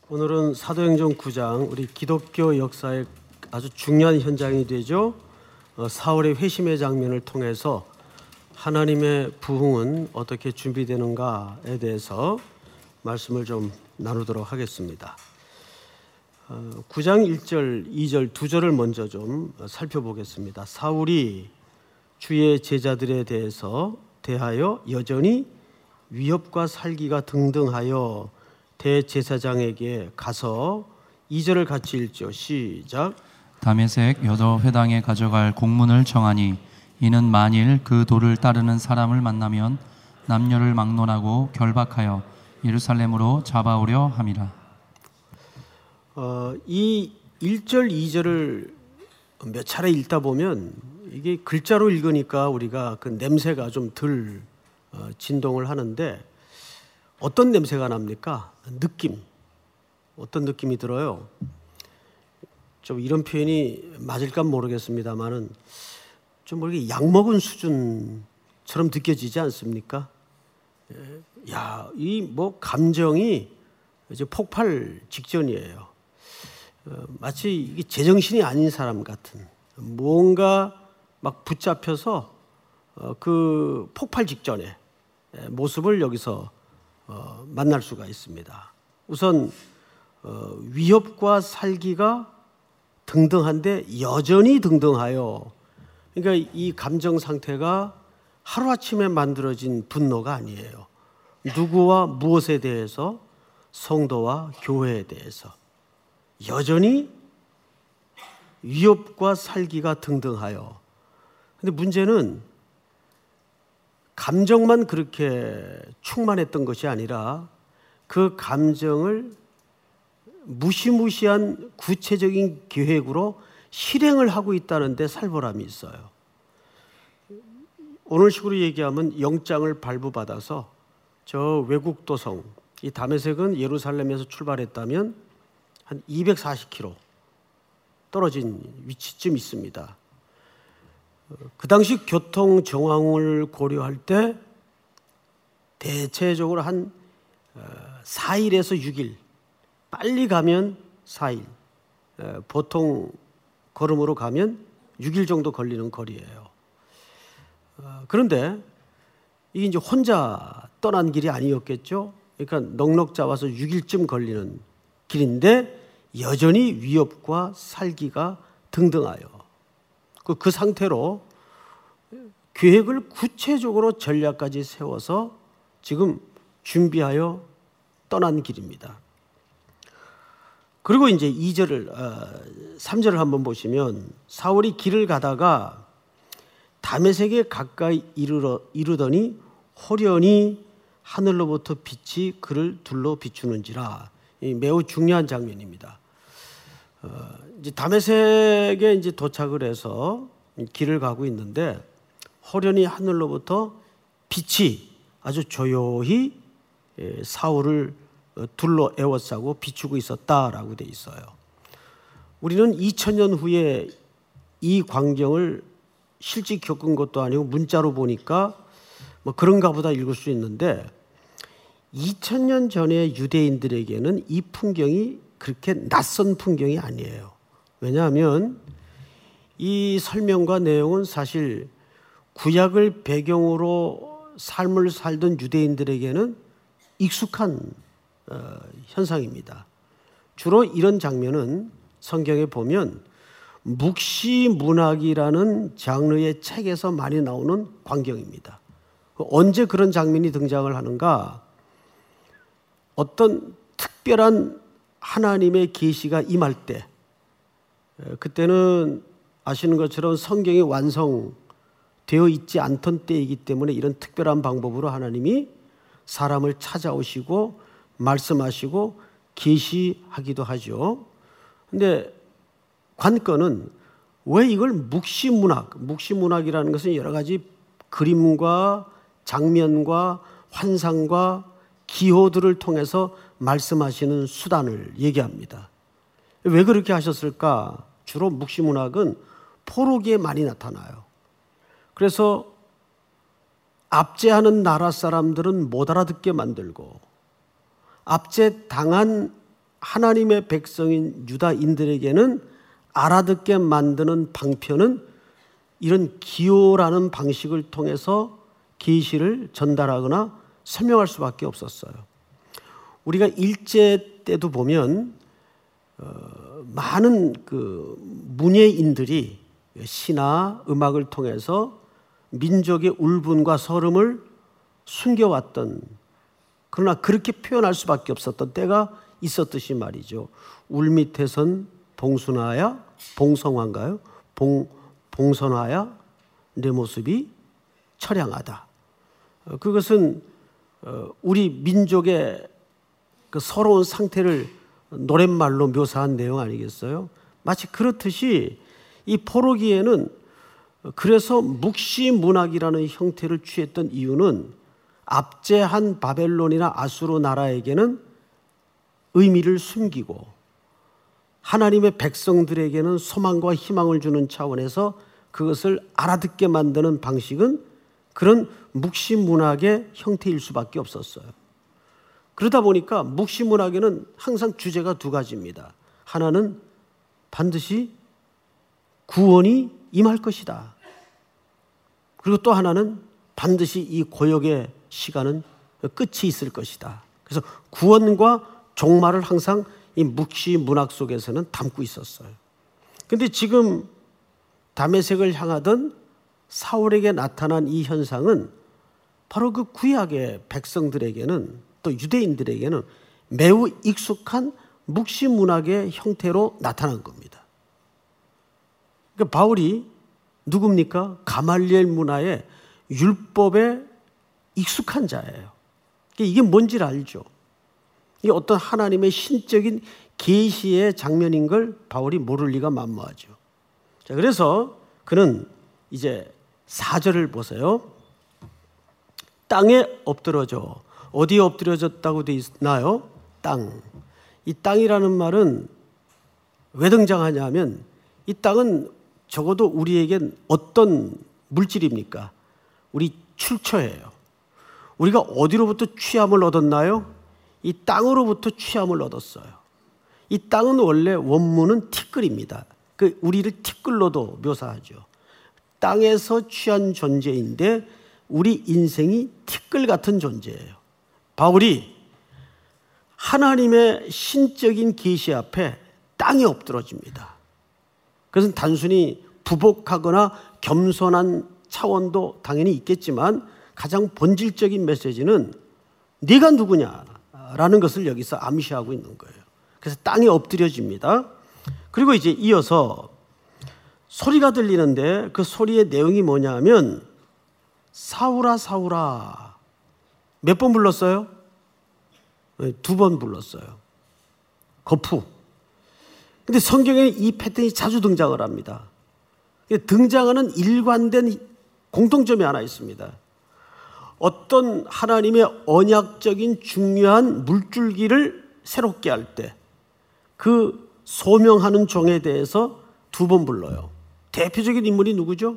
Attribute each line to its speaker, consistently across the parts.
Speaker 1: 오늘은 사도행전 9장, 우리 기독교 역사의 아주 중요한 현장이 되죠. 사울의 회심의 장면을 통해서 하나님의 부흥은 어떻게 준비되는가에 대해서 말씀을 좀 나누도록 하겠습니다. 9장 1절, 2절, 2절을 먼저 좀 살펴보겠습니다. 사울이 주의 제자들에 대하여 여전히 위협과 살기가 등등하여 대제사장에게 가서 2절을 같이 읽죠. 시작.
Speaker 2: 다메섹 여러 회당에 가져갈 공문을 정하니 이는 만일 그 도를 따르는 사람을 만나면 남녀를 막론하고 결박하여 예루살렘으로 잡아오려 함이라.
Speaker 1: 이 1절, 2절을 몇 차례 읽다 보면 이게 글자로 읽으니까 우리가 그 냄새가 좀 덜 진동을 하는데 어떤 냄새가 납니까? 느낌. 어떤 느낌이 들어요? 좀 이런 표현이 맞을까 모르겠습니다만은 좀 이렇게 약 먹은 수준처럼 느껴지지 않습니까? 야, 이 뭐 감정이 이제 폭발 직전이에요. 마치 이게 제정신이 아닌 사람 같은, 뭔가 막 붙잡혀서 그 폭발 직전의 모습을 여기서 만날 수가 있습니다. 우선 위협과 살기가 등등한데 여전히 등등하여, 그러니까 이 감정 상태가 하루아침에 만들어진 분노가 아니에요. 누구와 무엇에 대해서? 성도와 교회에 대해서 여전히 위협과 살기가 등등하여. 근데 문제는 감정만 그렇게 충만했던 것이 아니라 그 감정을 무시무시한 구체적인 계획으로 실행을 하고 있다는 데 살벌함이 있어요. 오늘 식으로 얘기하면 영장을 발부받아서 저 외국 도성, 이 다메섹은 예루살렘에서 출발했다면 한 240km 떨어진 위치쯤 있습니다. 그 당시 교통 정황을 고려할 때 대체적으로 한 4일에서 6일, 빨리 가면 4일, 보통 걸음으로 가면 6일 정도 걸리는 거리예요. 그런데 이게 이제 혼자 떠난 길이 아니었겠죠. 그러니까 넉넉 잡아서 6일쯤 걸리는 길인데 여전히 위협과 살기가 등등하여 그 상태로 계획을 구체적으로 전략까지 세워서 지금 준비하여 떠난 길입니다. 그리고 이제 3절을 한번 보시면 사울이 길을 가다가 다메섹에 가까이 이르더니 호련히 하늘로부터 빛이 그를 둘러 비추는지라. 매우 중요한 장면입니다. 이제 다메섹에 이제 도착을 해서 길을 가고 있는데 호련히 하늘로부터 빛이 아주 조용히 사울을 둘러 에워싸고 비추고 있었다라고 돼 있어요. 우리는 2000년 후에 이 광경을 실제 겪은 것도 아니고 문자로 보니까 뭐 그런가 보다 읽을 수 있는데 2000년 전의 유대인들에게는 이 풍경이 그렇게 낯선 풍경이 아니에요. 왜냐하면 이 설명과 내용은 사실 구약을 배경으로 삶을 살던 유대인들에게는 익숙한 현상입니다. 주로 이런 장면은 성경에 보면 묵시문학이라는 장르의 책에서 많이 나오는 광경입니다. 언제 그런 장면이 등장을 하는가? 어떤 특별한 하나님의 계시가 임할 때, 그때는 아시는 것처럼 성경이 완성되어 있지 않던 때이기 때문에 이런 특별한 방법으로 하나님이 사람을 찾아오시고 말씀하시고 계시하기도 하죠. 그런데 관건은 왜 이걸 묵시문학이라는 것은 여러 가지 그림과 장면과 환상과 기호들을 통해서 말씀하시는 수단을 얘기합니다. 왜 그렇게 하셨을까? 주로 묵시문학은 포로기에 많이 나타나요. 그래서 압제하는 나라 사람들은 못 알아듣게 만들고 압제당한 하나님의 백성인 유다인들에게는 알아듣게 만드는 방편은 이런 기호라는 방식을 통해서 계시를 전달하거나 설명할 수밖에 없었어요. 우리가 일제 때도 보면 많은 그 문예인들이 시나 음악을 통해서 민족의 울분과 서름을 숨겨왔던, 그러나 그렇게 표현할 수밖에 없었던 때가 있었듯이 말이죠. 울밑에선 봉순하야, 봉성화인가요? 봉선화야 내 모습이 처량하다. 그것은 우리 민족의 그 서러운 상태를 노랫말로 묘사한 내용 아니겠어요? 마치 그렇듯이 이 포로기에는 그래서 묵시문학이라는 형태를 취했던 이유는 압제한 바벨론이나 아수르 나라에게는 의미를 숨기고 하나님의 백성들에게는 소망과 희망을 주는 차원에서 그것을 알아듣게 만드는 방식은 그런 묵시문학의 형태일 수밖에 없었어요. 그러다 보니까 묵시문학에는 항상 주제가 두 가지입니다. 하나는 반드시 구원이 임할 것이다. 그리고 또 하나는 반드시 이 고역의 시간은 끝이 있을 것이다. 그래서 구원과 종말을 항상 이 묵시문학 속에서는 담고 있었어요. 그런데 지금 다메섹을 향하던 사울에게 나타난 이 현상은 바로 그 구약의 백성들에게는 또 유대인들에게는 매우 익숙한 묵시문학의 형태로 나타난 겁니다. 그러니까 바울이 누굽니까? 가말리엘 문화의 율법에 익숙한 자예요. 이게 뭔지를 알죠. 이게 어떤 하나님의 신적인 계시의 장면인 걸 바울이 모를 리가 만무하죠. 자, 그래서 그는 이제 4절을 보세요. 땅에 엎드러져. 어디에 엎드려졌다고 되어 있나요? 땅. 이 땅이라는 말은 왜 등장하냐 하면 이 땅은 적어도 우리에겐 어떤 물질입니까? 우리 출처예요. 우리가 어디로부터 취함을 얻었나요? 이 땅으로부터 취함을 얻었어요. 이 땅은 원래 원문은 티끌입니다. 그 우리를 티끌로도 묘사하죠. 땅에서 취한 존재인데 우리 인생이 티끌 같은 존재예요. 바울이 하나님의 신적인 계시 앞에 땅에 엎드러집니다. 그것은 단순히 부복하거나 겸손한 차원도 당연히 있겠지만 가장 본질적인 메시지는 네가 누구냐라는 것을 여기서 암시하고 있는 거예요. 그래서 땅에 엎드려집니다. 그리고 이제 이어서 소리가 들리는데 그 소리의 내용이 뭐냐 하면 사울아 사울아. 몇 번 불렀어요? 2번 불렀어요. 거푸. 근데 성경에 이 패턴이 자주 등장을 합니다. 등장하는 일관된 공통점이 하나 있습니다. 어떤 하나님의 언약적인 중요한 물줄기를 새롭게 할 때 그 소명하는 종에 대해서 2번 불러요. 대표적인 인물이 누구죠?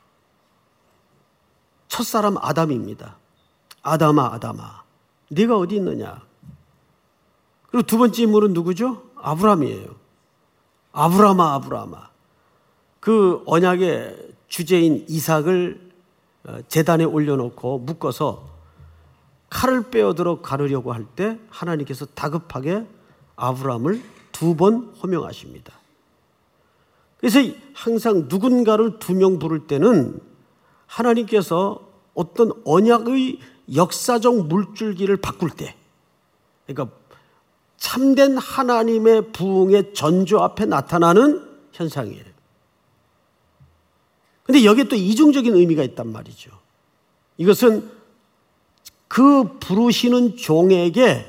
Speaker 1: 첫사람 아담입니다. 아담아 아담아 네가 어디 있느냐. 그리고 두 번째 인물은 누구죠? 아브라함이에요. 아브라함아 아브라함아. 그 언약의 주제인 이삭을 제단에 올려놓고 묶어서 칼을 빼어들어 가르려고 할 때 하나님께서 다급하게 아브라함을 2번 호명하십니다. 그래서 항상 누군가를 2명 부를 때는 하나님께서 어떤 언약의 역사적 물줄기를 바꿀 때, 그러니까 참된 하나님의 부흥의 전조 앞에 나타나는 현상이에요. 그런데 여기에 또 이중적인 의미가 있단 말이죠. 이것은 그 부르시는 종에게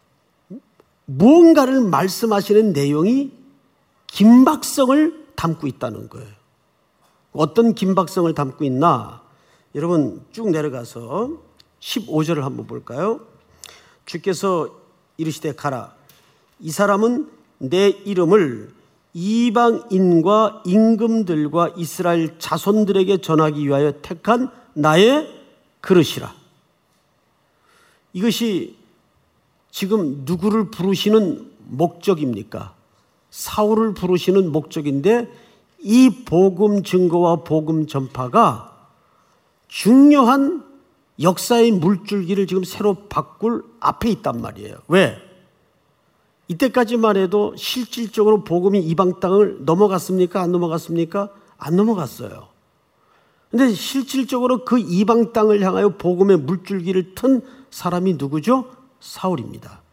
Speaker 1: 무언가를 말씀하시는 내용이 긴박성을 담고 있다는 거예요. 어떤 긴박성을 담고 있나? 여러분 쭉 내려가서 15절을 한번 볼까요? 주께서 이르시되 가라. 이 사람은 내 이름을 이방인과 임금들과 이스라엘 자손들에게 전하기 위하여 택한 나의 그릇이라. 이것이 지금 누구를 부르시는 목적입니까? 사울을 부르시는 목적인데 이 복음 증거와 복음 전파가 중요한 역사의 물줄기를 지금 새로 바꿀 앞에 있단 말이에요. 왜? 이때까지만 해도 실질적으로 복음이 이방 땅을 넘어갔습니까? 안 넘어갔습니까? 안 넘어갔어요. 근데 실질적으로 그 이방 땅을 향하여 복음의 물줄기를 튼 사람이 누구죠? 사울입니다.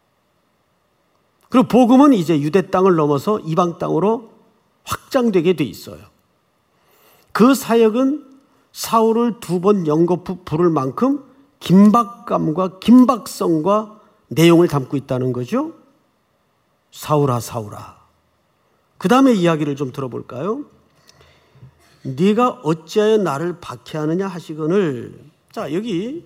Speaker 1: 그리고 복음은 이제 유대 땅을 넘어서 이방 땅으로 확장되게 돼 있어요. 그 사역은 사울을 2번 연거푸 부를 만큼 긴박감과 긴박성과 내용을 담고 있다는 거죠. 사울아 사울아. 그 다음에 이야기를 좀 들어볼까요? 네가 어찌하여 나를 박해하느냐 하시거늘. 자, 여기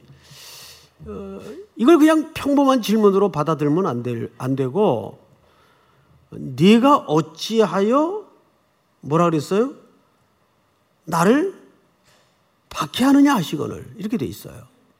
Speaker 1: 이걸 그냥 평범한 질문으로 받아들이면 안 되고, 네가 어찌하여 뭐라 그랬어요? 나를 박해하느냐 하시거늘, 이렇게 돼 있어요.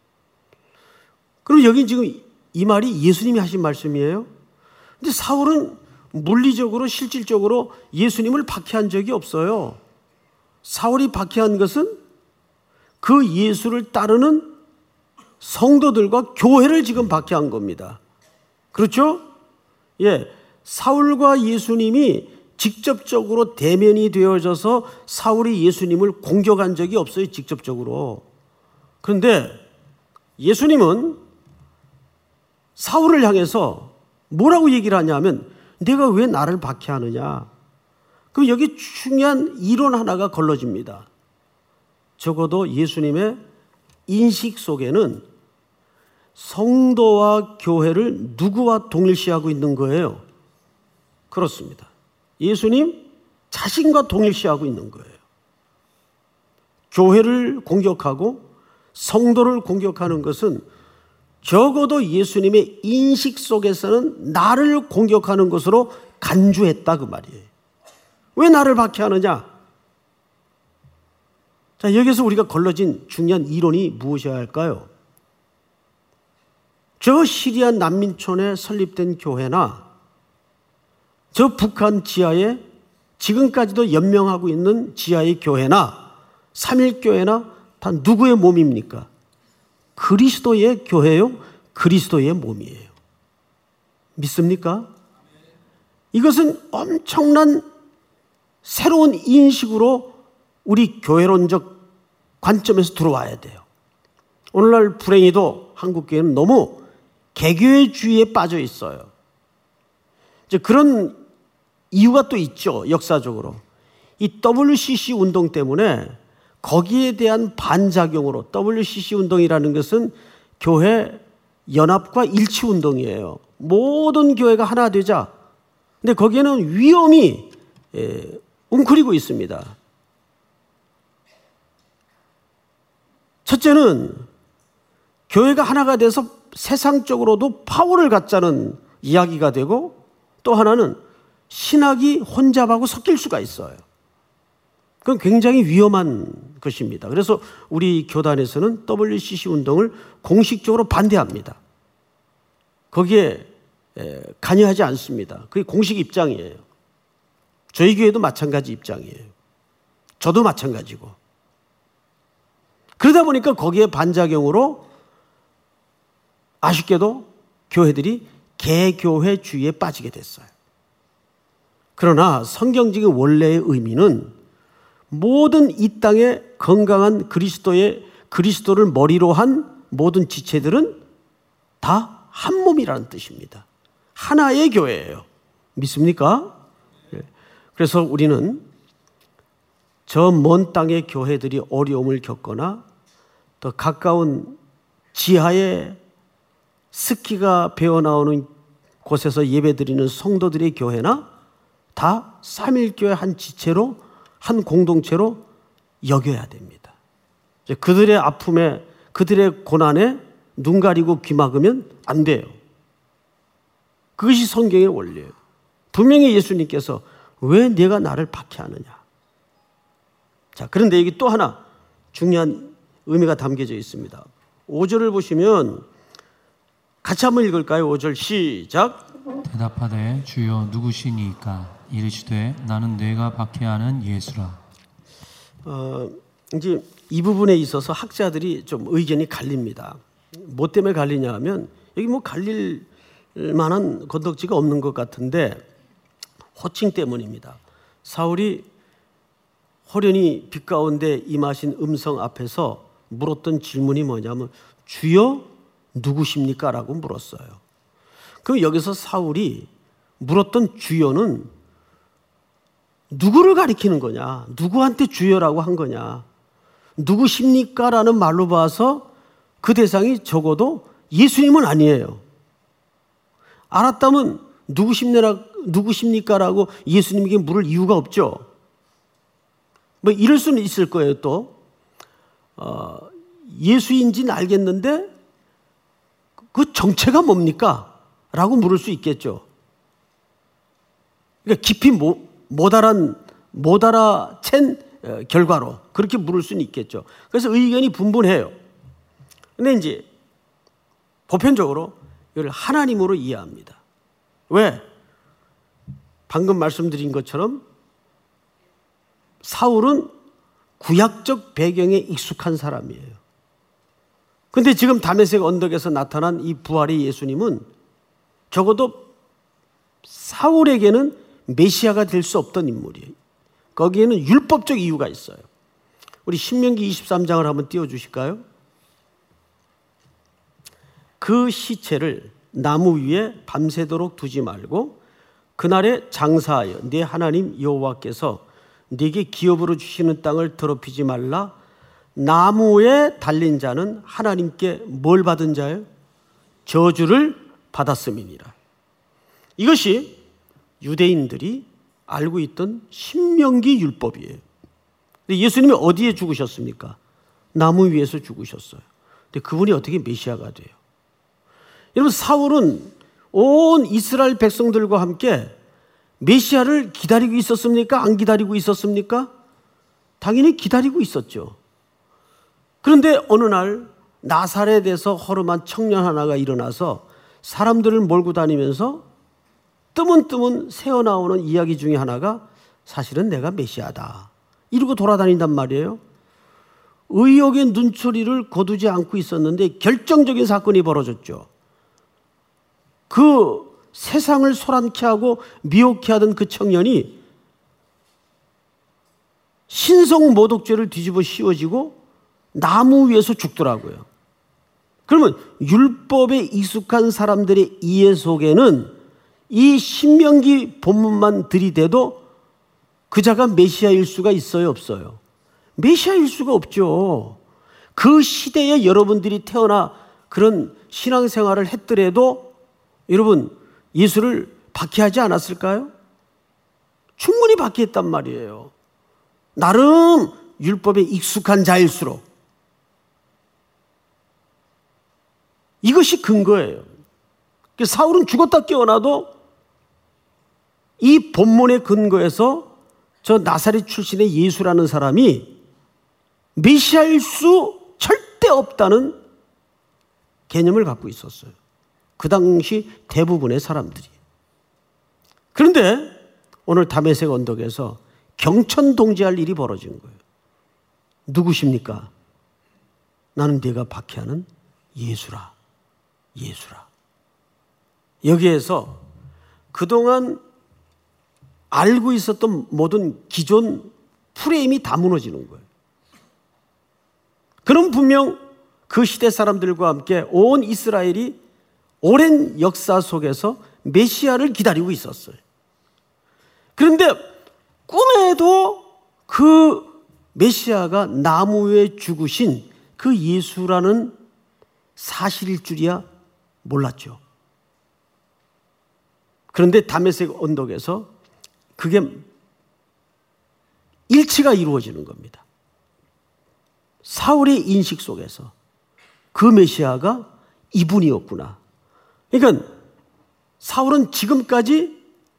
Speaker 1: 그럼 여기 지금 이 말이 예수님이 하신 말씀이에요. 근데 사울은 물리적으로 실질적으로 예수님을 박해한 적이 없어요. 사울이 박해한 것은 그 예수를 따르는 성도들과 교회를 지금 박해한 겁니다. 그렇죠? 예, 사울과 예수님이 직접적으로 대면이 되어져서 사울이 예수님을 공격한 적이 없어요, 직접적으로. 그런데 예수님은 사울을 향해서 뭐라고 얘기를 하냐면, 내가 왜 나를 박해하느냐? 그럼 여기 중요한 이론 하나가 걸러집니다. 적어도 예수님의 인식 속에는 성도와 교회를 누구와 동일시하고 있는 거예요? 그렇습니다. 예수님 자신과 동일시하고 있는 거예요. 교회를 공격하고 성도를 공격하는 것은 적어도 예수님의 인식 속에서는 나를 공격하는 것으로 간주했다, 그 말이에요. 왜 나를 박해하느냐? 자, 여기서 우리가 걸러진 중요한 이론이 무엇이어야 할까요? 저 시리아 난민촌에 설립된 교회나 저 북한 지하에 지금까지도 연명하고 있는 지하의 교회나 삼일교회나 다 누구의 몸입니까? 그리스도의 교회요, 그리스도의 몸이에요. 믿습니까? 이것은 엄청난 새로운 인식으로 우리 교회론적 관점에서 들어와야 돼요. 오늘날 불행히도 한국교회는 너무 개교회주의에 빠져 있어요. 이제 그런 이유가 또 있죠, 역사적으로. 이 WCC 운동 때문에 거기에 대한 반작용으로, WCC 운동이라는 것은 교회 연합과 일치 운동이에요. 모든 교회가 하나 되자. 근데 거기에는 위험이 웅크리고 있습니다. 첫째는 교회가 하나가 돼서 세상적으로도 파워를 갖자는 이야기가 되고, 또 하나는 신학이 혼잡하고 섞일 수가 있어요. 그건 굉장히 위험한 것입니다. 그래서 우리 교단에서는 WCC 운동을 공식적으로 반대합니다. 거기에 관여하지 않습니다. 그게 공식 입장이에요. 저희 교회도 마찬가지 입장이에요. 저도 마찬가지고. 그러다 보니까 거기에 반작용으로 아쉽게도 교회들이 개교회주의에 빠지게 됐어요. 그러나 성경적인 원래의 의미는 모든 이 땅에 건강한 그리스도를 머리로 한 모든 지체들은 다 한 몸이라는 뜻입니다. 하나의 교회예요. 믿습니까? 그래서 우리는 저 먼 땅의 교회들이 어려움을 겪거나 더 가까운 지하에 스키가 배어나오는 곳에서 예배드리는 성도들의 교회나 다 삼일교회 한 지체로, 한 공동체로 여겨야 됩니다. 그들의 아픔에, 그들의 고난에 눈 가리고 귀 막으면 안 돼요. 그것이 성경의 원리예요. 분명히 예수님께서 왜 네가 나를 박해하느냐. 자, 그런데 여기 또 하나 중요한 의미가 담겨져 있습니다. 5절을 보시면 같이 한번 읽을까요? 5절 시작.
Speaker 2: 대답하되 주여 누구시니까? 이르시되 나는 내가 박해하는 예수라.
Speaker 1: 이제 이 부분에 있어서 학자들이 좀 의견이 갈립니다. 뭐 때문에 갈리냐 하면 여기 뭐 갈릴 만한 건덕지가 없는 것 같은데 호칭 때문입니다. 사울이 호련히 빛 가운데 임하신 음성 앞에서 물었던 질문이 뭐냐면 주여 누구십니까? 라고 물었어요. 그럼 여기서 사울이 물었던 주여는 누구를 가리키는 거냐? 누구한테 주여라고 한 거냐? 누구십니까? 라는 말로 봐서 그 대상이 적어도 예수님은 아니에요. 알았다면 누구십니까? 라고 예수님에게 물을 이유가 없죠. 뭐 이럴 수는 있을 거예요. 또 예수인지는 알겠는데 그 정체가 뭡니까? 라고 물을 수 있겠죠. 그러니까 깊이 못 알아챈 결과로 그렇게 물을 수는 있겠죠. 그래서 의견이 분분해요. 근데 이제 보편적으로 이걸 하나님으로 이해합니다. 왜? 방금 말씀드린 것처럼 사울은 구약적 배경에 익숙한 사람이에요. 근데 지금 다메섹 언덕에서 나타난 이 부활의 예수님은 적어도 사울에게는 메시아가 될 수 없던 인물이에요. 거기에는 율법적 이유가 있어요. 우리 신명기 23장을 한번 띄워주실까요? 그 시체를 나무 위에 밤새도록 두지 말고 그날에 장사하여 네 하나님 여호와께서 네게 기업으로 주시는 땅을 더럽히지 말라. 나무에 달린 자는 하나님께 뭘 받은 자예요? 저주를 받았음이니라. 이것이 유대인들이 알고 있던 신명기 율법이에요. 근데 예수님이 어디에 죽으셨습니까? 나무 위에서 죽으셨어요. 근데 그분이 어떻게 메시아가 돼요? 여러분, 사울은 온 이스라엘 백성들과 함께 메시아를 기다리고 있었습니까? 안 기다리고 있었습니까? 당연히 기다리고 있었죠. 그런데 어느 날 나사렛에서 허름한 청년 하나가 일어나서 사람들을 몰고 다니면서 뜨문뜨문 새어나오는 이야기 중에 하나가 사실은 내가 메시아다 이러고 돌아다닌단 말이에요. 의혹의 눈초리를 거두지 않고 있었는데 결정적인 사건이 벌어졌죠. 그 세상을 소란케 하고 미혹해 하던 그 청년이 신성모독죄를 뒤집어 씌워지고 나무 위에서 죽더라고요. 그러면 율법에 익숙한 사람들의 이해 속에는 이 신명기 본문만 들이대도 그자가 메시아일 수가 있어요, 없어요? 메시아일 수가 없죠. 그 시대에 여러분들이 태어나 그런 신앙생활을 했더라도 여러분 예수를 박해하지 않았을까요? 충분히 박해했단 말이에요. 나름 율법에 익숙한 자일수록. 이것이 근거예요. 사울은 죽었다 깨어나도 이 본문의 근거에서 저 나사렛 출신의 예수라는 사람이 메시아일 수 절대 없다는 개념을 갖고 있었어요. 그 당시 대부분의 사람들이. 그런데 오늘 다메섹 언덕에서 경천동지할 일이 벌어진 거예요. 누구십니까? 나는 네가 박해하는 예수라. 예수라. 여기에서 그동안 알고 있었던 모든 기존 프레임이 다 무너지는 거예요. 그럼 분명 그 시대 사람들과 함께 온 이스라엘이 오랜 역사 속에서 메시아를 기다리고 있었어요. 그런데 꿈에도 그 메시아가 나무 위에 죽으신 그 예수라는 사실일 줄이야 몰랐죠. 그런데 다메섹 언덕에서 그게 일치가 이루어지는 겁니다. 사울의 인식 속에서 그 메시아가 이분이었구나. 그러니까 사울은 지금까지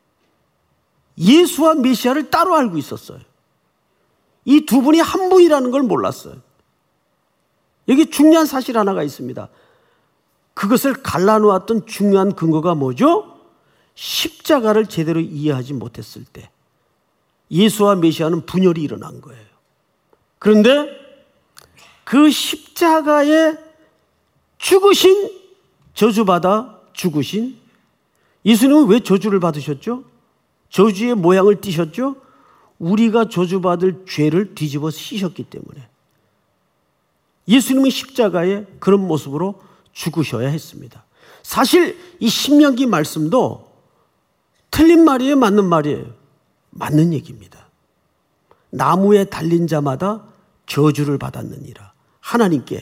Speaker 1: 예수와 메시아를 따로 알고 있었어요. 이 두 분이 한 분이라는 걸 몰랐어요. 여기 중요한 사실 하나가 있습니다. 그것을 갈라놓았던 중요한 근거가 뭐죠? 십자가를 제대로 이해하지 못했을 때 예수와 메시아는 분열이 일어난 거예요. 그런데 그 십자가에 죽으신, 저주받아 죽으신 예수님은 왜 저주를 받으셨죠? 저주의 모양을 띠셨죠? 우리가 저주받을 죄를 뒤집어 씌셨기 때문에 예수님은 십자가에 그런 모습으로 죽으셔야 했습니다. 사실 이 신명기 말씀도 틀린 말이에요, 맞는 말이에요? 맞는 얘기입니다. 나무에 달린 자마다 저주를 받았느니라. 하나님께.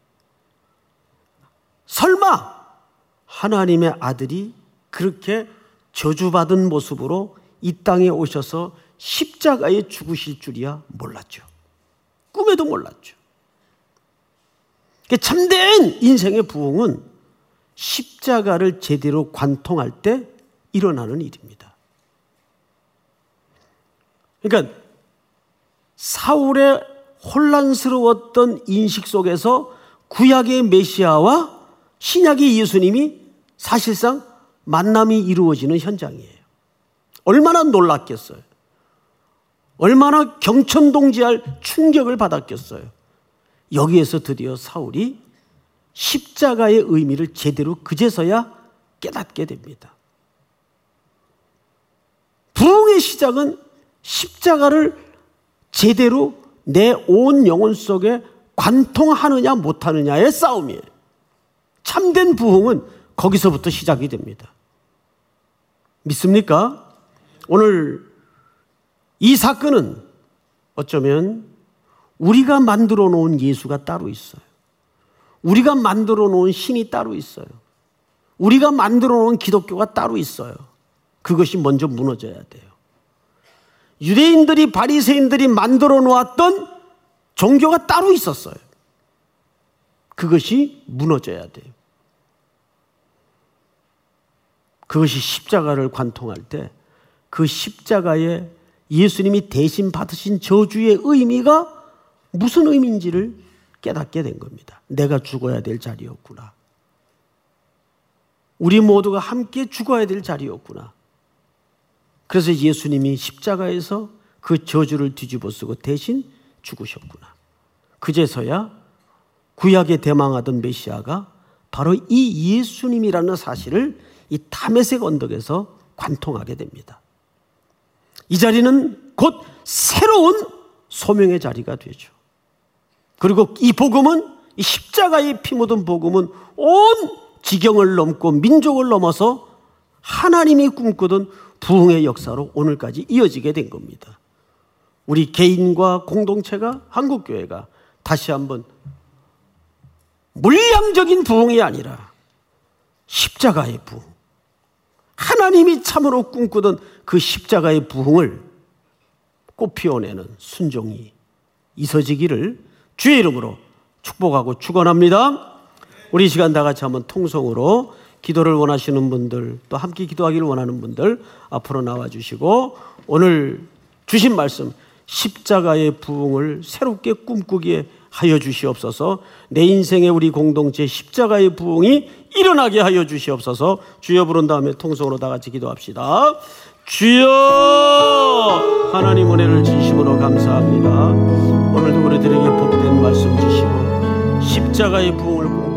Speaker 1: 설마 하나님의 아들이 그렇게 저주받은 모습으로 이 땅에 오셔서 십자가에 죽으실 줄이야 몰랐죠. 꿈에도 몰랐죠. 참된 인생의 부흥은 십자가를 제대로 관통할 때 일어나는 일입니다. 그러니까 사울의 혼란스러웠던 인식 속에서 구약의 메시아와 신약의 예수님이 사실상 만남이 이루어지는 현장이에요. 얼마나 놀랐겠어요. 얼마나 경천동지할 충격을 받았겠어요. 여기에서 드디어 사울이 십자가의 의미를 제대로 그제서야 깨닫게 됩니다. 부흥의 시작은 십자가를 제대로 내 온 영혼 속에 관통하느냐 못하느냐의 싸움이에요. 참된 부흥은 거기서부터 시작이 됩니다. 믿습니까? 오늘 이 사건은 어쩌면 우리가 만들어 놓은 예수가 따로 있어요. 우리가 만들어 놓은 신이 따로 있어요. 우리가 만들어 놓은 기독교가 따로 있어요. 그것이 먼저 무너져야 돼요. 유대인들이, 바리새인들이 만들어 놓았던 종교가 따로 있었어요. 그것이 무너져야 돼요. 그것이 십자가를 관통할 때 그 십자가에 예수님이 대신 받으신 저주의 의미가 무슨 의미인지를 깨닫게 된 겁니다. 내가 죽어야 될 자리였구나. 우리 모두가 함께 죽어야 될 자리였구나. 그래서 예수님이 십자가에서 그 저주를 뒤집어 쓰고 대신 죽으셨구나. 그제서야 구약에 대망하던 메시아가 바로 이 예수님이라는 사실을 이 다메섹 언덕에서 관통하게 됩니다. 이 자리는 곧 새로운 소명의 자리가 되죠. 그리고 이 복음은, 이 십자가에 피 묻은 복음은 온 지경을 넘고 민족을 넘어서 하나님이 꿈꾸던 부흥의 역사로 오늘까지 이어지게 된 겁니다. 우리 개인과 공동체가, 한국교회가 다시 한번 물량적인 부흥이 아니라 십자가의 부흥, 하나님이 참으로 꿈꾸던 그 십자가의 부흥을 꽃피워내는 순종이 있어지기를 주의 이름으로 축복하고 축원합니다. 우리 이 시간 다 같이 한번 통성으로 기도를 원하시는 분들, 또 함께 기도하기를 원하는 분들 앞으로 나와주시고, 오늘 주신 말씀 십자가의 부흥을 새롭게 꿈꾸게 하여 주시옵소서. 내 인생의 우리 공동체 십자가의 부흥이 일어나게 하여 주시옵소서. 주여 부른 다음에 통성으로 다 같이 기도합시다. 주여, 하나님 은혜를 진심으로 감사합니다. 오늘도 우리들에게 복된 말씀 주시고 십자가의 부흥을 꿈꾸고